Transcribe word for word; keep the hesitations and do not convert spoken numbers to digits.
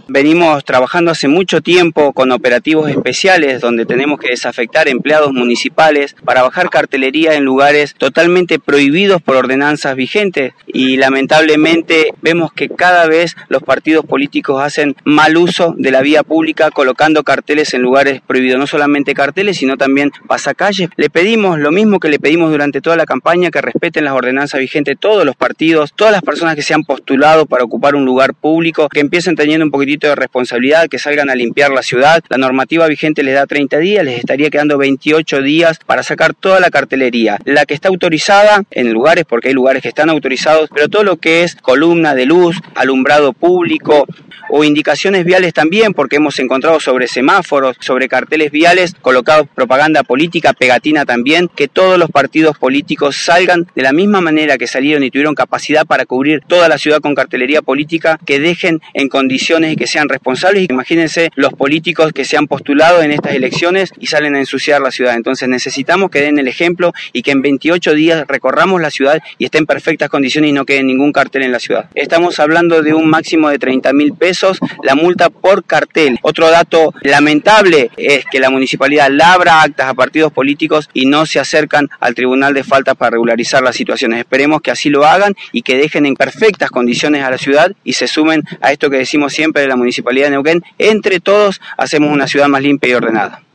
Venimos trabajando hace mucho tiempo con operativos especiales donde tenemos que desafectar empleados municipales para bajar cartelería en lugares totalmente prohibidos por ordenanzas vigentes, y lamentablemente vemos que cada vez los partidos políticos hacen mal uso de la vía pública colocando carteles en lugares prohibidos, no solamente carteles sino también pasacalles. Le pedimos lo mismo que le pedimos durante toda la campaña, que respeten las ordenanzas vigentes todos los partidos, todas las personas que se han postulado para ocupar un lugar público, que empiecen teniendo un poquitito de responsabilidad, que salgan a limpiar la ciudad. La normativa vigente les da treinta días, les estaría quedando veintiocho días para sacar toda la cartelería, la que está autorizada en lugares, porque hay lugares que están autorizados, pero todo lo que es columna de luz, alumbrado público o indicaciones viales también, porque hemos encontrado sobre semáforos, sobre carteles viales colocados propaganda política, pegatina también, que todos los partidos políticos salgan de la misma manera que salieron y tuvieron capacidad para cubrir toda la ciudad con cartelería política, que dejen en condiciones y que sean responsables. Imagínense los políticos que se han postulado en estas elecciones y salen a ensuciar la ciudad. Entonces necesitamos que den el ejemplo y que en veintiocho días recorramos la ciudad y esté en perfectas condiciones y no quede ningún cartel en la ciudad. Estamos hablando de un máximo de treinta mil pesos la multa por cartel. Otro dato lamentable es que la municipalidad labra actas a partidos políticos y no se acercan al Tribunal de Faltas para regularizar las situaciones. Esperemos que así lo hagan y que dejen en perfectas condiciones a la ciudad y se sumen a esto que decimos siempre de la Municipalidad de Neuquén: entre todos hacemos una ciudad más limpia y ordenada.